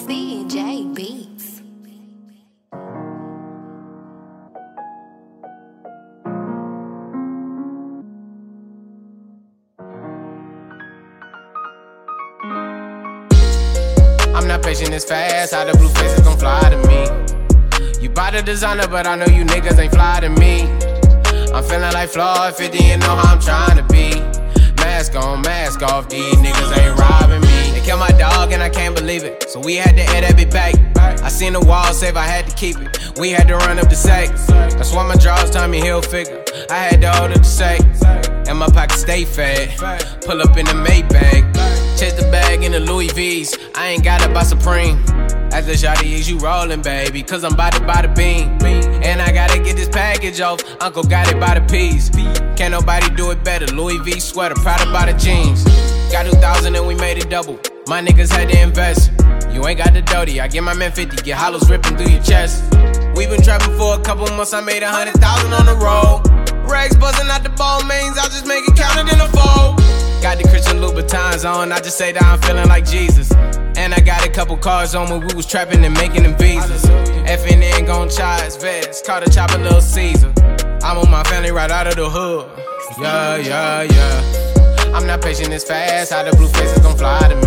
CJ Beats. I'm not patient as fast, how the blue faces gon' fly to me. You buy the designer, but I know you niggas ain't fly to me. I'm feeling like Floyd 50, you know how I'm trying to be. Mask on, mask off, these niggas ain't robbing me. They killed my dog and I can't believe it, so we had to add that bit back. I seen the wall save, I had to keep it. We had to run up the sack. That's why my drawers tell me he'll figure. I had to hold up the sack, and my pocket stay fat. Pull up in the Maybach, chase the bag in the Louis V's. I ain't got it by Supreme. As the shawty is you rollin', baby, cause I'm bout to buy the bean. And I gotta get this package off, uncle got it by the piece. Can't nobody do it better, Louis V sweater, proud about the jeans. Got 2,000 and we made it double, my niggas had to invest. You ain't got the doty, I get my man 50, get hollows ripping through your chest. We been trapping for a couple months, I made 100,000 on the road. Rags buzzing out the ball mains, I'll just make it count it in a fold. Got the Christian Louboutins on, I just say that I'm feeling like Jesus. And I got a couple cars on when we was trapping and making them visas. FNN gon' charge vets, call the chopper Little Caesar. I'm on my family right out of the hood. Yeah, yeah, yeah. I'm not patient as fast, how the blue faces gon' fly to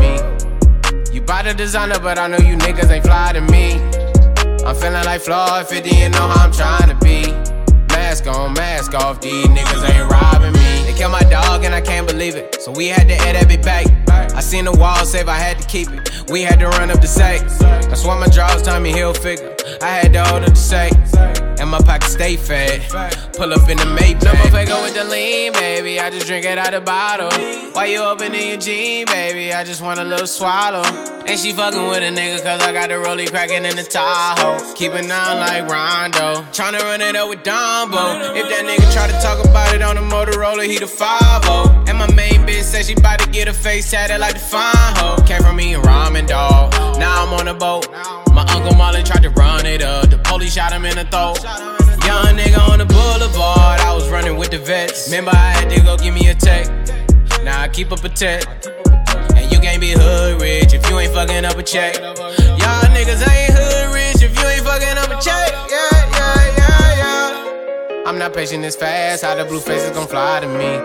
me. You buy the designer, but I know you niggas ain't fly to me. I'm feeling like Floyd 50, you know how I'm trying to be. Mask on, mask off, these niggas ain't robbing me. They killed my dog and I can't believe it, so we had to add that bit back. I seen the wall save, I had to keep it. We had to run up the sack. That's why my drawers tell me he'll figure. I had to hold up the sack, and my pocket stay fat. Pull up in the Maybach. Double faker with the lean, baby, I just drink it out the bottle. While you opening your jean, baby, I just want a little swallow. And she fucking with a nigga cause I got the rollie cracking in the Tahoe. Keeping on like Rondo, tryna run it up with Dumbo. If that nigga try to talk about it on the Motorola, he the 5-0. And my main bitch said she bout to get her face tatted like the fine hoe. Came from me and ramen, dog, now I'm on a boat. My Uncle Marlon tried to run it up, the police shot him in the throat. Young nigga on the boulevard, I was running with the vets. Remember I had to go give me a tech, now I keep up a tech. And you can't be hood rich if you ain't fucking up a check. Y'all niggas ain't hood rich if you ain't fucking up a check. Yeah, yeah, yeah, yeah. I'm not patient as fast, how the blue faces gon' fly to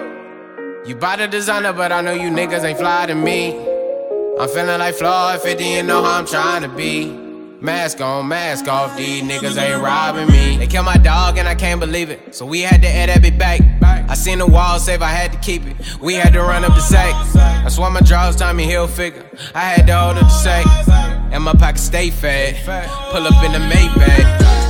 me. You buy the designer, but I know you niggas ain't fly to me. I'm feeling like Floyd 50, you know how I'm trying to be. Mask on, mask off, these niggas ain't robbing me. They killed my dog and I can't believe it, so we had to add that bit back. I seen the wall save, I had to keep it. We had to run up the sack. That's why my drawers tell me he'll figure. I had to hold up the sack, and my pocket stay fat. Pull up in the Maybach.